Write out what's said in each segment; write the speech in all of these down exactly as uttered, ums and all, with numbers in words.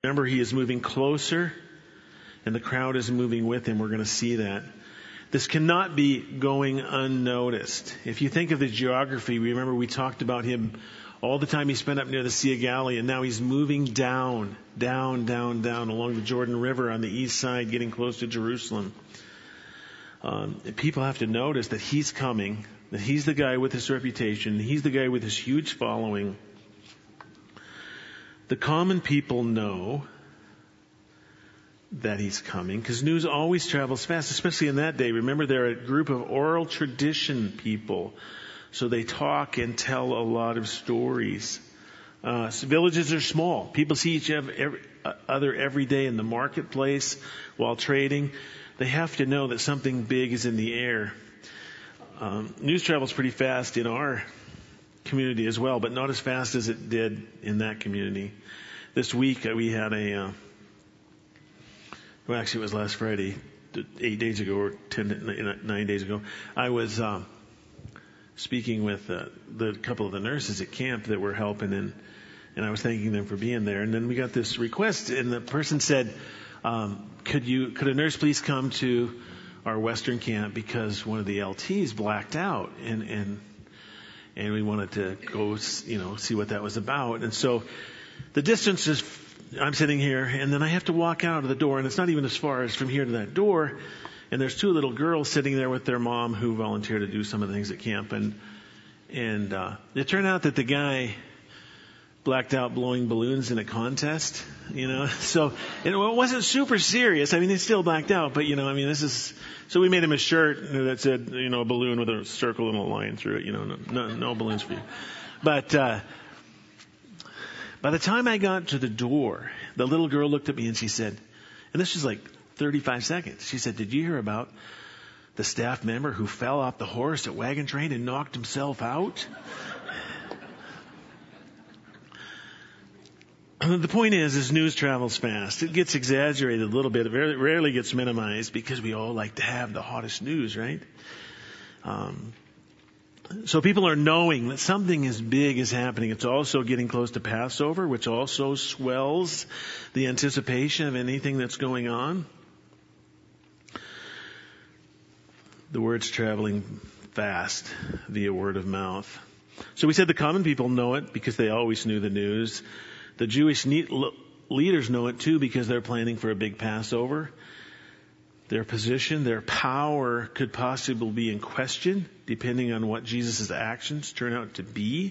Remember, he is moving closer, and the crowd is moving with him. We're going to see that. This cannot be going unnoticed. If you think of the geography, remember we talked about him all the time he spent up near the Sea of Galilee, and now he's moving down, down, down, down along the Jordan River on the east side, getting close to Jerusalem. Um, people have to notice that he's coming, that he's the guy with this reputation, he's the guy with this huge following. The common people know that he's coming, because news always travels fast, especially in that day. Remember, they're a group of oral tradition people, so they talk and tell a lot of stories. Uh, so villages are small. People see each other every day in the marketplace while trading. They have to know that something big is in the air. Um, news travels pretty fast in our community as well, but not as fast as it did in that community. This week uh, we had a uh, Well, actually, it was last Friday, eight days ago, or ten, nine days ago. I was um, speaking with uh, the couple of the nurses at camp that were helping, and and I was thanking them for being there. And then we got this request, and the person said, um, "Could you, could a nurse please come to our Western camp because one of the L Ts blacked out, and and and we wanted to go, you know, see what that was about." And so the distance is. I'm sitting here, and then I have to walk out of the door, and it's not even as far as from here to that door. And there's two little girls sitting there with their mom who volunteered to do some of the things at camp. And and uh, it turned out that the guy blacked out blowing balloons in a contest, you know. So it wasn't super serious. I mean, they still blacked out, but, you know, I mean, this is... So we made him a shirt that said, you know, a balloon with a circle and a line through it, you know, no, no, no balloons for you. But... uh By the time I got to the door, the little girl looked at me and she said, and this was like thirty-five seconds, she said, "Did you hear about the staff member who fell off the horse at Wagon Train and knocked himself out?" The point is, is news travels fast. It gets exaggerated a little bit. It rarely, rarely gets minimized because we all like to have the hottest news, right? Um, So people are knowing that something is big is happening. It's also getting close to Passover, which also swells the anticipation of anything that's going on. The word's traveling fast via word of mouth. So we said the common people know it because they always knew the news. The Jewish leaders know it too because they're planning for a big Passover. Their position, their power could possibly be in question depending on what Jesus' actions turn out to be.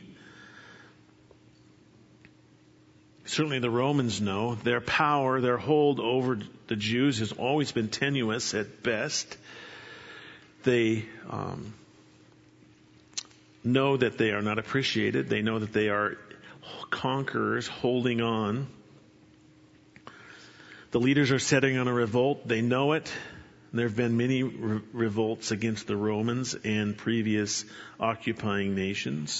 Certainly the Romans know their power, their hold over the Jews has always been tenuous at best. They um, know that they are not appreciated. They know that they are conquerors holding on. The leaders are setting on a revolt. They know it. There have been many re- revolts against the Romans and previous occupying nations.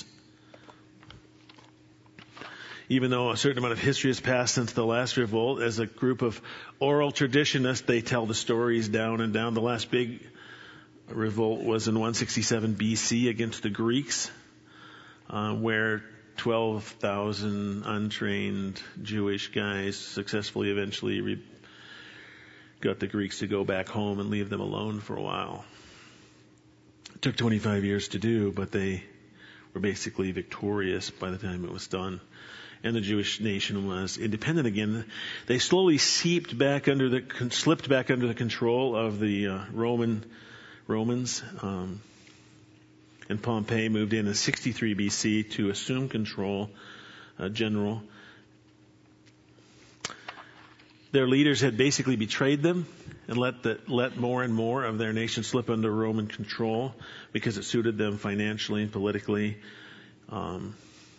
Even though a certain amount of history has passed since the last revolt, as a group of oral traditionists, they tell the stories down and down. The last big revolt was in one sixty-seven B C against the Greeks, uh, where twelve thousand untrained Jewish guys successfully eventually re- got the Greeks to go back home and leave them alone for a while. It took twenty-five years to do, but they were basically victorious by the time it was done. And the Jewish nation was independent again. They slowly seeped back under the, slipped back under the control of the uh, Roman Romans. Um, and Pompey moved in in sixty-three B C to assume control, uh, general. Their leaders had basically betrayed them and let the, let more and more of their nation slip under Roman control because it suited them financially and politically. Um,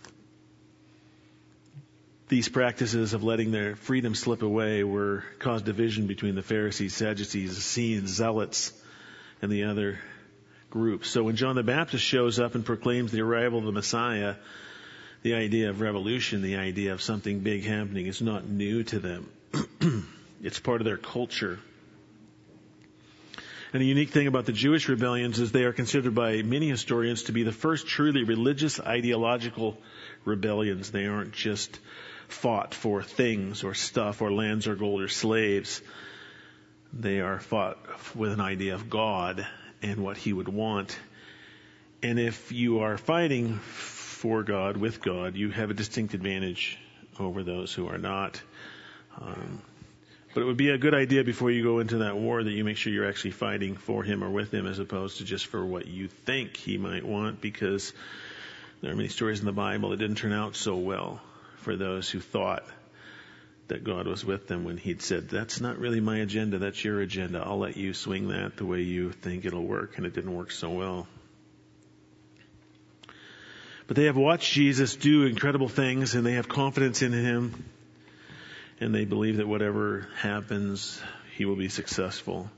these practices of letting their freedom slip away were caused division between the Pharisees, Sadducees, Essenes, Zealots, and the other groups. So when John the Baptist shows up and proclaims the arrival of the Messiah, the idea of revolution, the idea of something big happening is not new to them. It's part of their culture. And a unique thing about the Jewish rebellions is they are considered by many historians to be the first truly religious ideological rebellions. They aren't just fought for things or stuff or lands or gold or slaves. They are fought with an idea of God and what He would want. And if you are fighting for God, with God, you have a distinct advantage over those who are not. Um, but it would be a good idea before you go into that war that you make sure you're actually fighting for Him or with Him as opposed to just for what you think He might want, because there are many stories in the Bible that didn't turn out so well for those who thought that God was with them when He'd said, that's not really my agenda, that's your agenda. I'll let you swing that the way you think it'll work. And it didn't work so well. But they have watched Jesus do incredible things, and they have confidence in Him, and they believe that whatever happens, He will be successful.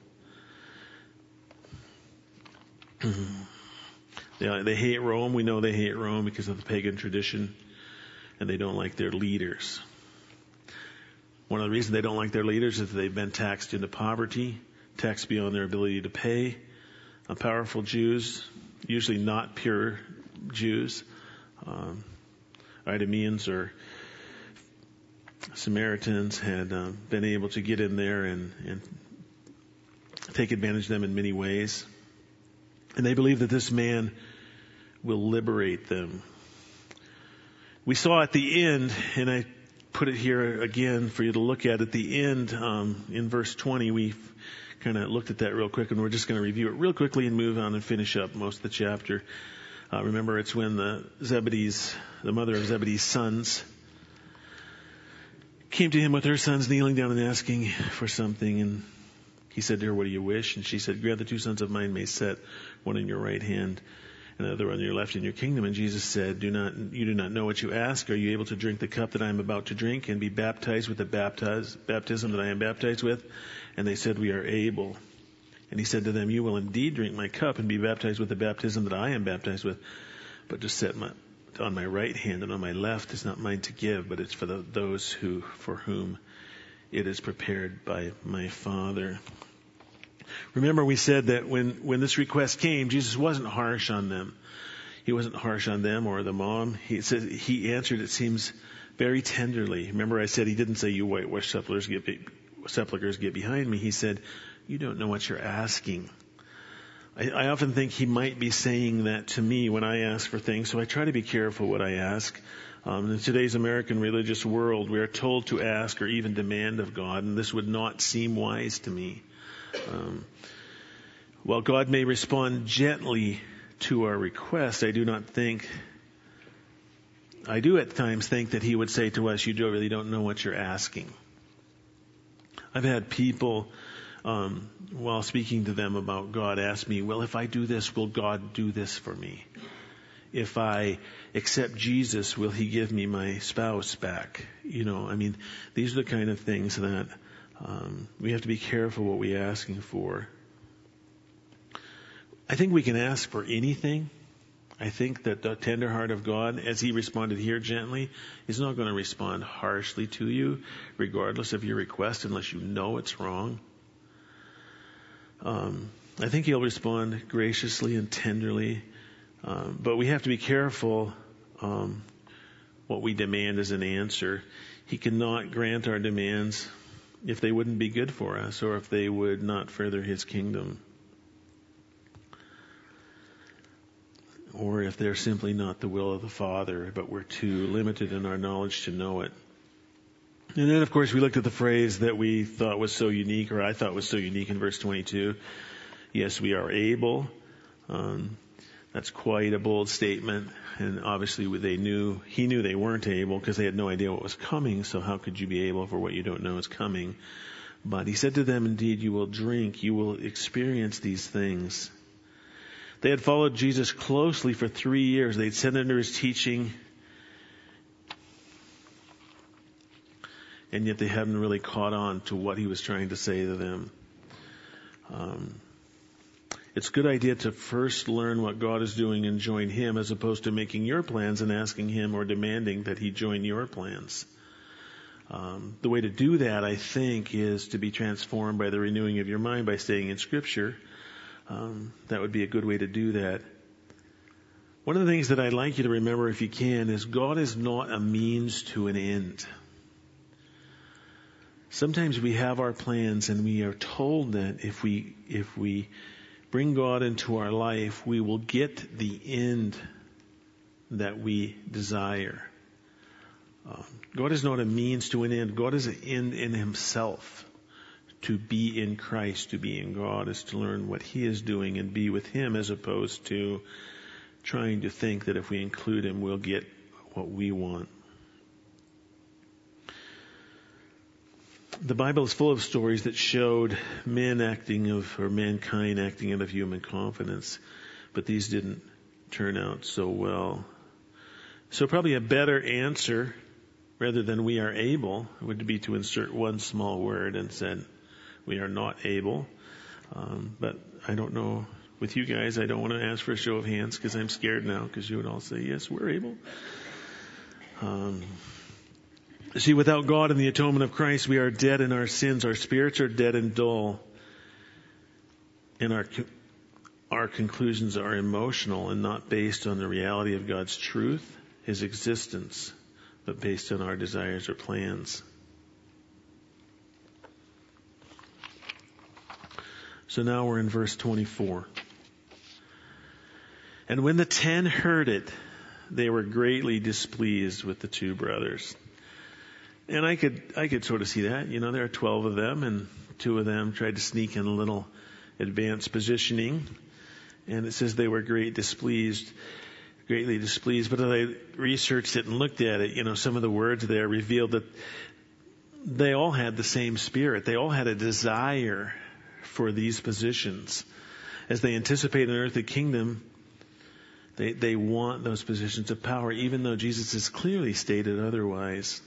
they, they hate Rome. We know they hate Rome because of the pagan tradition, and they don't like their leaders. One of the reasons they don't like their leaders is that they've been taxed into poverty, taxed beyond their ability to pay. Uh, powerful Jews, usually not pure Jews, um, Idumeans or Samaritans, had uh, been able to get in there and, and take advantage of them in many ways. And they believe that this man will liberate them. We saw at the end, and I put it here again for you to look at. At the end, um, in verse twenty, we kind of looked at that real quick, and we're just going to review it real quickly and move on and finish up most of the chapter. Uh, remember, it's when the Zebedee's, the mother of Zebedee's sons, came to him with her sons kneeling down and asking for something, and he said to her, what do you wish? And she said, grant the two sons of mine may sit, one in your right hand and the other on your left in your kingdom. And Jesus said, do not, you do not know what you ask. Are you able to drink the cup that I am about to drink and be baptized with the baptize, baptism that I am baptized with? And they said, we are able. And he said to them, you will indeed drink my cup and be baptized with the baptism that I am baptized with. But to sit my, on my right hand and on my left is not mine to give, but it's for the, those who, for whom it is prepared by my Father. Remember, we said that when, when this request came, Jesus wasn't harsh on them. He wasn't harsh on them or the mom. He said, he answered, it seems, very tenderly. Remember, I said he didn't say, you whitewash sepulchres, get, be, sepulchres, get behind me. He said, you don't know what you're asking. I, I often think he might be saying that to me when I ask for things, so I try to be careful what I ask. Um, in today's American religious world, we are told to ask or even demand of God, and this would not seem wise to me. Um, while God may respond gently to our request, I do not think, I do at times think that He would say to us, you do really don't know what you're asking. I've had people, um, while speaking to them about God, ask me, well, if I do this, will God do this for me? If I accept Jesus, will He give me my spouse back? You know, I mean, these are the kind of things that Um, we have to be careful what we're asking for. I think we can ask for anything. I think that the tender heart of God, as He responded here gently, is not going to respond harshly to you, regardless of your request, unless you know it's wrong. Um, I think He'll respond graciously and tenderly, um, but we have to be careful um, what we demand as an answer. He cannot grant our demands if they wouldn't be good for us or if they would not further His kingdom, or if they're simply not the will of the Father, but we're too limited in our knowledge to know it. And then, of course, we looked at the phrase that we thought was so unique, or I thought was so unique in verse twenty-two. Yes, we are able. Um, that's quite a bold statement. And obviously they knew, he knew they weren't able because they had no idea what was coming. So how could you be able for what you don't know is coming? But he said to them, indeed, you will drink, you will experience these things. They had followed Jesus closely for three years. They'd sat under His teaching, and yet they hadn't really caught on to what He was trying to say to them. Um, it's a good idea to first learn what God is doing and join Him, as opposed to making your plans and asking Him or demanding that He join your plans. Um, the way to do that, I think, is to be transformed by the renewing of your mind by staying in Scripture. Um, that would be a good way to do that. One of the things that I'd like you to remember, if you can, is God is not a means to an end. Sometimes we have our plans and we are told that if we, if we bring God into our life, we will get the end that we desire. Um, God is not a means to an end. God is an end in himself. To be in Christ, to be in God, is to learn what he is doing and be with him, as opposed to trying to think that if we include him, we'll get what we want. The Bible is full of stories that showed men acting of, or mankind acting out of human confidence, but these didn't turn out so well. So probably a better answer, rather than we are able, would be to insert one small word and said, we are not able. Um, but I don't know. With you guys, I don't want to ask for a show of hands because I'm scared now, because you would all say, yes, we're able. Um, see, without God and the atonement of Christ, we are dead in our sins. Our spirits are dead and dull. And our, our conclusions are emotional and not based on the reality of God's truth, his existence, but based on our desires or plans. So now we're in verse twenty-four. And when the ten heard it, they were greatly displeased with the two brothers. And I could, I could sort of see that. You know, there are twelve of them, and two of them tried to sneak in a little advanced positioning. And it says they were great displeased, greatly displeased. But as I researched it and looked at it, you know, some of the words there revealed that they all had the same spirit. They all had a desire for these positions. As they anticipate an earthly kingdom, They, they want those positions of power, even though Jesus has clearly stated otherwise.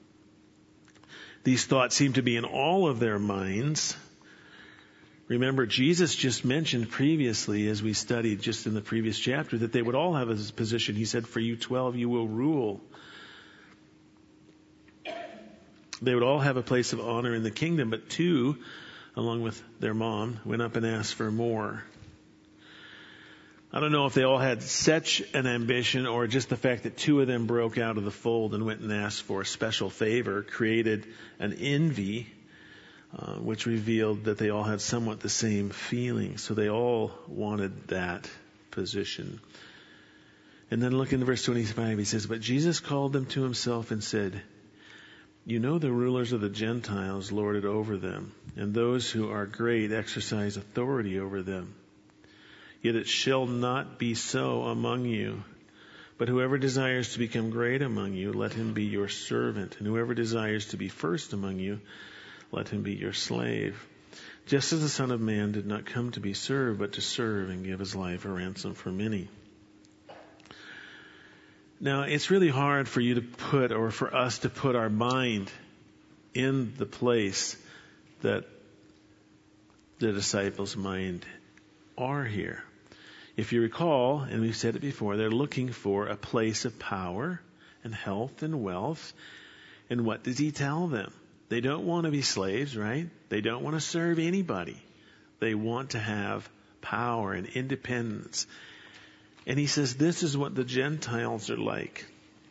These thoughts seem to be in all of their minds. Remember, Jesus just mentioned previously, as we studied just in the previous chapter, that they would all have a position. He said, for you twelve, you will rule. They would all have a place of honor in the kingdom, but two, along with their mom, went up and asked for more. I don't know if they all had such an ambition, or just the fact that two of them broke out of the fold and went and asked for a special favor created an envy, uh, which revealed that they all had somewhat the same feeling. So they all wanted that position. And then look in verse twenty-five. He says, but Jesus called them to himself and said, you know the rulers of the Gentiles lord it over them, and those who are great exercise authority over them. Yet it shall not be so among you. But whoever desires to become great among you, let him be your servant. And whoever desires to be first among you, let him be your slave. Just as the Son of Man did not come to be served, but to serve and give his life a ransom for many. Now, it's really hard for you to put, or for us to put our mind in the place that the disciples' mind are here. If you recall, and we've said it before, they're looking for a place of power and health and wealth. And what does he tell them? They don't want to be slaves, right? They don't want to serve anybody. They want to have power and independence. And he says, this is what the Gentiles are like.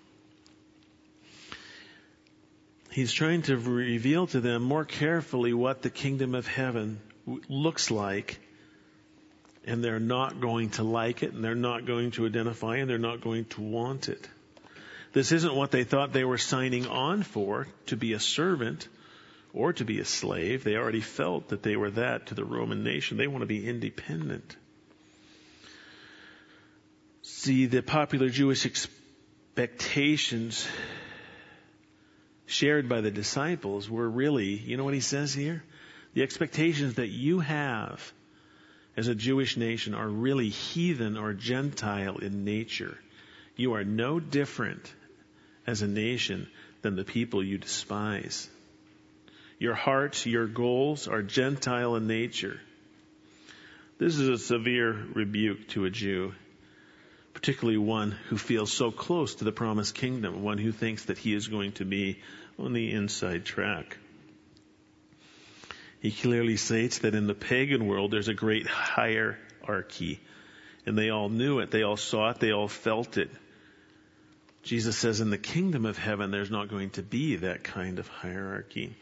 He's trying to reveal to them more carefully what the kingdom of heaven looks like. And they're not going to like it, and they're not going to identify, and they're not going to want it. This isn't what they thought they were signing on for, to be a servant or to be a slave. They already felt that they were that to the Roman nation. They want to be independent. See, the popular Jewish expectations shared by the disciples were really, you know what he says here? The expectations that you have as a Jewish nation are really heathen or Gentile in nature. You are no different as a nation than the people you despise. Your hearts, your goals are Gentile in nature. This is a severe rebuke to a Jew, particularly one who feels so close to the promised kingdom, one who thinks that he is going to be on the inside track. He clearly states that in the pagan world there's a great hierarchy And they all knew it. They all saw it. They all felt it. Jesus says in the kingdom of heaven, there's not going to be that kind of hierarchy.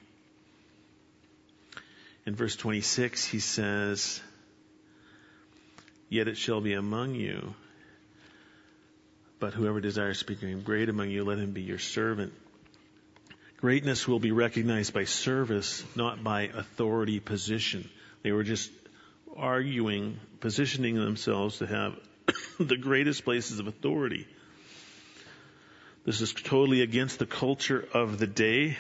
In verse twenty-six, he says, yet it shall be among you, but whoever desires to become great among you, let him be your servant. Greatness will be recognized by service, not by authority position. They were just arguing, positioning themselves to have the greatest places of authority. This is totally against the culture of the day.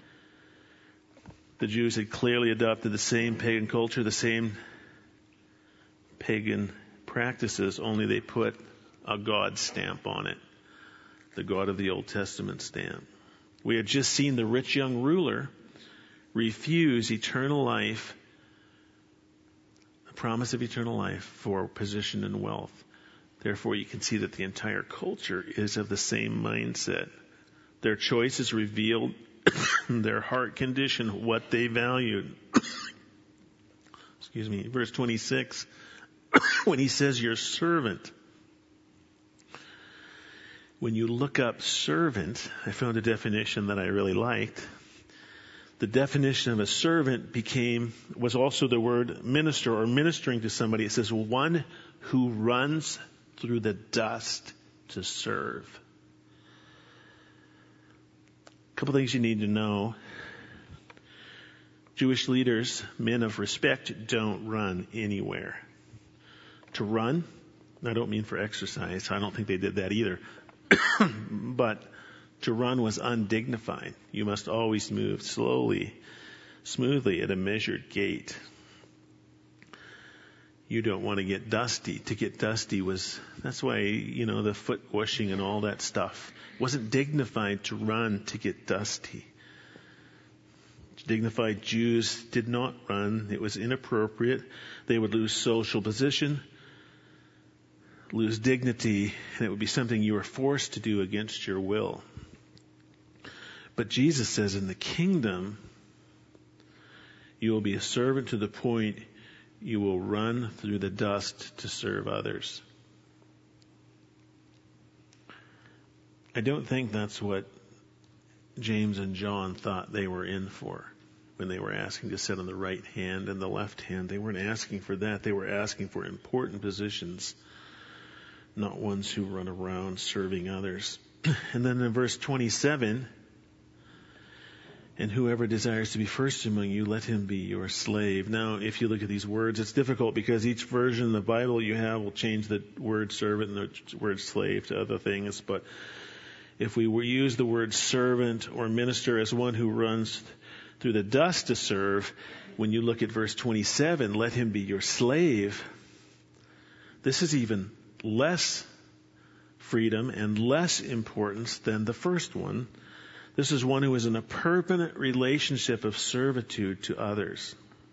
The Jews had clearly adopted the same pagan culture, the same pagan practices, only they put a God stamp on it. The God of the Old Testament stamp. We had just seen the rich young ruler refuse eternal life, the promise of eternal life for position and wealth. Therefore, you can see that the entire culture is of the same mindset. Their choices revealed their heart condition, what they valued. Excuse me, verse twenty-six, when he says your servant. When you look up servant, I found a definition that I really liked. The definition of a servant became, was also the word minister or ministering to somebody. It says one who runs through the dust to serve. A couple things you need to know. Jewish leaders, men of respect, don't run anywhere. To run, I don't mean for exercise. I don't think they did that either. But to run was undignified. You must always move slowly, smoothly at a measured gait. You don't want to get dusty. To get dusty was, that's why, you know, the foot washing and all that stuff. It wasn't dignified to run to get dusty. Dignified Jews did not run. It was inappropriate. They would lose social position, lose dignity, and it would be something you were forced to do against your will. But Jesus says in the kingdom, you will be a servant to the point you will run through the dust to serve others. I don't think that's what James and John thought they were in for when they were asking to sit on the right hand and the left hand. They weren't asking for that. They were asking for important positions, not ones who run around serving others. And then in verse twenty-seven, and whoever desires to be first among you, let him be your slave. Now, if you look at these words, it's difficult because each version of the Bible you have will change the word servant and the word slave to other things. But if we use the word servant or minister as one who runs through the dust to serve, when you look at verse twenty-seven, let him be your slave, this is even less freedom and less importance than the first one. This is one who is in a permanent relationship of servitude to others.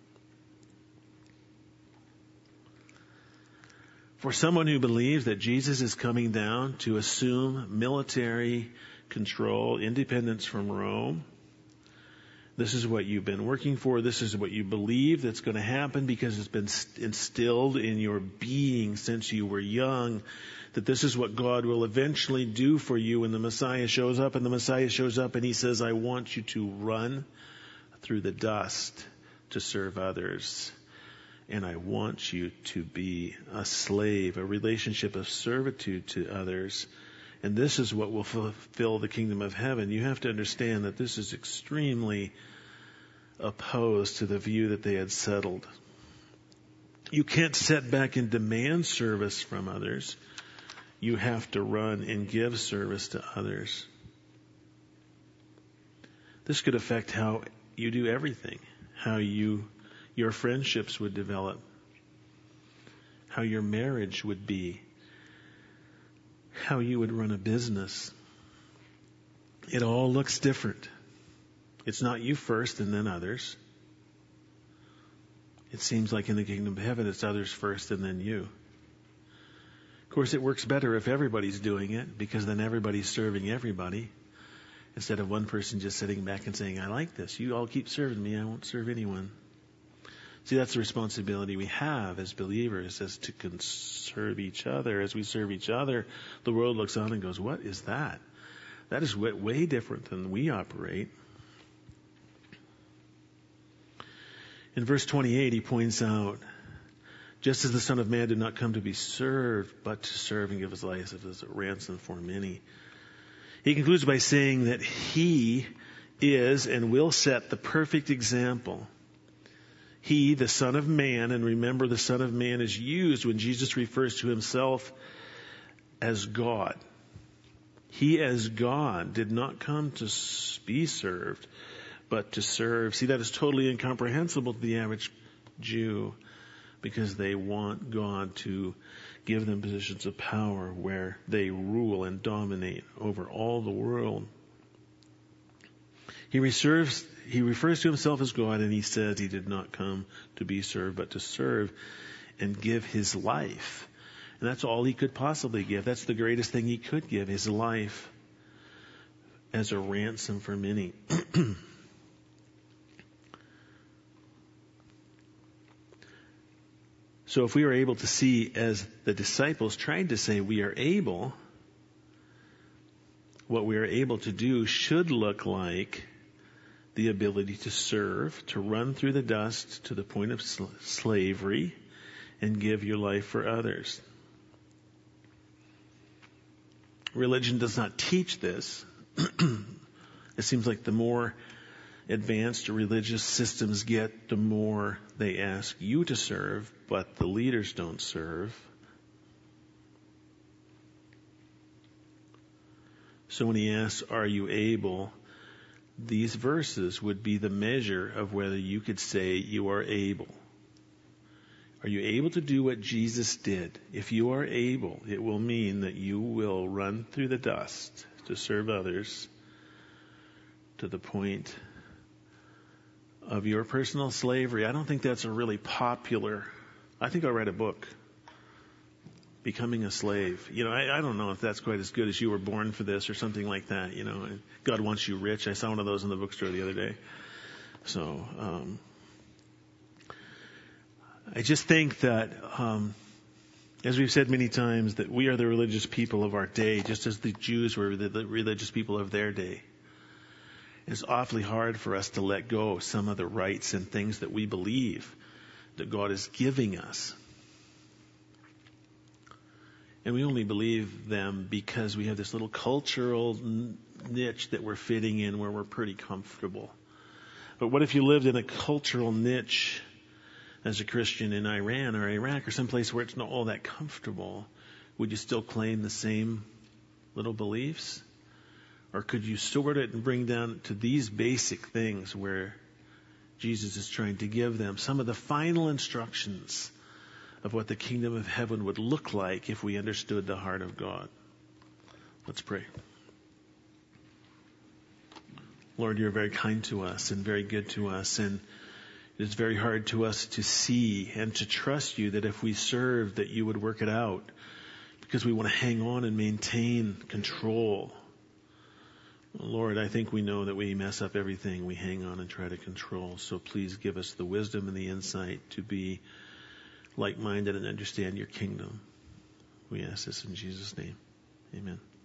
For someone who believes that Jesus is coming down to assume military control, independence from Rome, this is what you've been working for. This is what you believe that's going to happen because it's been instilled in your being since you were young, that this is what God will eventually do for you when the Messiah shows up. And the Messiah shows up and he says, I want you to run through the dust to serve others. And I want you to be a slave, a relationship of servitude to others. And this is what will fulfill the kingdom of heaven. You have to understand that this is extremely opposed to the view that they had settled. You can't sit back and demand service from others. You have to run and give service to others. This could affect how you do everything, how you, your friendships would develop, how your marriage would be, how you would run a business. It all looks different. It's not you first and then others. It seems like in the kingdom of heaven, it's others first and then you. Of course, it works better if everybody's doing it, because then everybody's serving everybody, instead of one person just sitting back and saying, I like this. You all keep serving me. I won't serve anyone. See, that's the responsibility we have as believers, as to serve each other. As we serve each other, the world looks on and goes, what is that? That is way, way different than we operate. In verse twenty-eight, he points out, just as the Son of Man did not come to be served, but to serve and give his life as a ransom for many. He concludes by saying that he is and will set the perfect example. He, the Son of Man, and remember the Son of Man is used when Jesus refers to himself as God. He as God did not come to be served, but to serve. See, that is totally incomprehensible to the average Jew, because they want God to give them positions of power where they rule and dominate over all the world. He reserves, he refers to himself as God, and he says he did not come to be served, but to serve and give his life. And that's all he could possibly give. That's the greatest thing he could give, his life as a ransom for many. So if we are able to see, as the disciples tried to say, we are able, what we are able to do should look like the ability to serve, to run through the dust to the point of sl- slavery, and give your life for others. Religion does not teach this. It seems like the more advanced religious systems get, the more they ask you to serve, but the leaders don't serve. So when he asks, are you able? These verses would be the measure of whether you could say you are able. Are you able to do what Jesus did? If you are able, it will mean that you will run through the dust to serve others to the point of your personal slavery. I don't think that's a really popular. I think I'll write a book, Becoming a Slave. You know, I, I don't know if that's quite as good as You Were Born for This or something like that. You know, God Wants You Rich. I saw one of those in the bookstore the other day. So, um, I just think that, um, as we've said many times, that we are the religious people of our day, just as the Jews were the, the religious people of their day. It's awfully hard for us to let go of some of the rights and things that we believe that God is giving us. And we only believe them because we have this little cultural niche that we're fitting in where we're pretty comfortable. But what if you lived in a cultural niche as a Christian in Iran or Iraq or someplace where it's not all that comfortable? Would you still claim the same little beliefs? Or could you sort it and bring down to these basic things where Jesus is trying to give them some of the final instructions of what the kingdom of heaven would look like if we understood the heart of God? Let's pray. Lord, you're very kind to us and very good to us, and it is very hard to us to see and to trust you that if we serve, that you would work it out, because we want to hang on and maintain control. Lord, I think we know that we mess up everything we hang on and try to control. So please give us the wisdom and the insight to be like-minded and understand your kingdom. We ask this in Jesus' name. Amen.